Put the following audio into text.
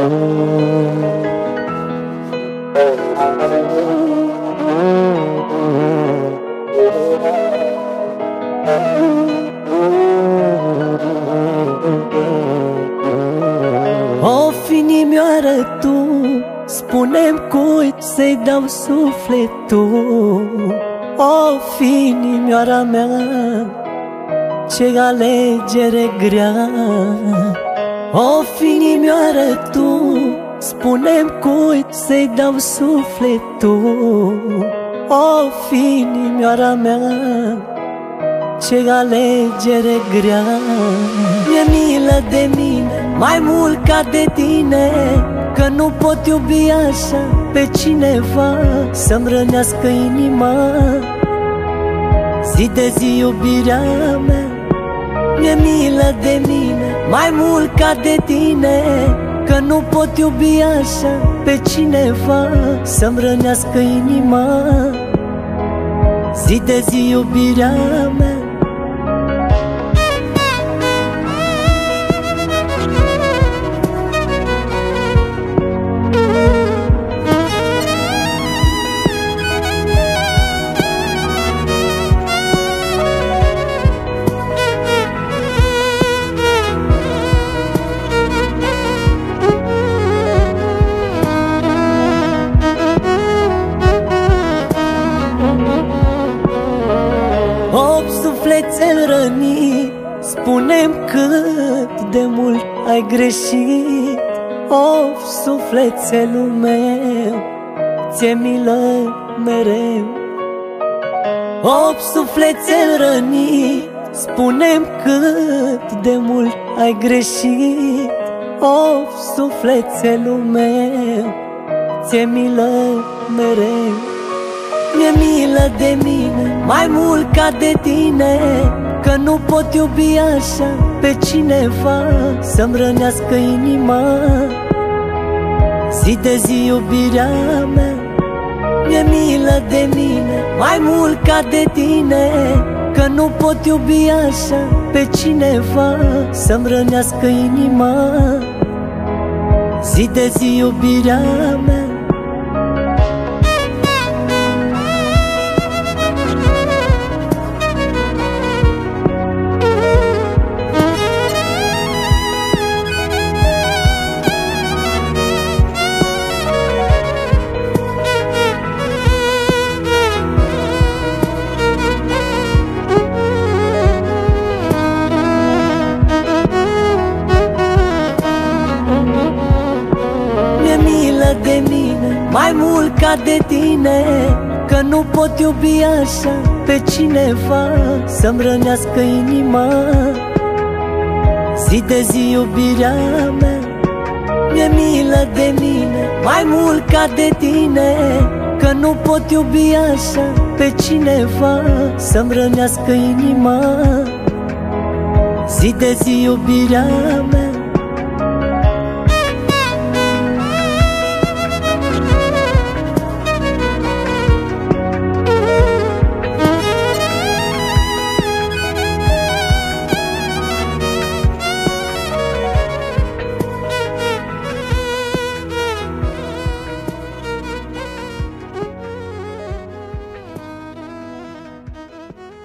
O fi inimioară tu, spune-mi cui să-i dau sufletul. O fi inimioara mea, ce alegere grea. O fi inimioară tu, spune-mi cui să-i dau sufletul. O fi inimioara mea, ce alegere grea. Mi-e milă de mine, mai mult ca de tine, că nu pot iubi așa pe cineva să-mi rănească inima. Zi de zi iubirea mea, mi-e milă de mine, mai mult ca de tine, că nu pot iubi așa pe cineva să-mi rănească inima. Zi de zi iubirea mea. Sufletel rănit, spune-mi cât de mult ai greșit. Of, sufletelul meu, ți-e milă mereu. Of, sufletel rănit, spune-mi cât de mult ai greșit. Of, sufletelul meu, ți-e milă mereu. Mi-e milă de mine, mai mult ca de tine, că nu pot iubi așa pe cineva să-mi rănească inima. Zi de zi iubirea mea, mi-e milă de mine, mai mult ca de tine, că nu pot iubi așa pe cineva să-mi rănească inima. Zi de zi iubirea mea. De mine, mai mult ca de tine, că nu pot iubi așa pe cineva să-mi rănească inima. Zi de zi iubirea mea, mi-e milă de mine, mai mult ca de tine, că nu pot iubi așa pe cineva să-mi rănească inima. Zi de zi iubirea mea.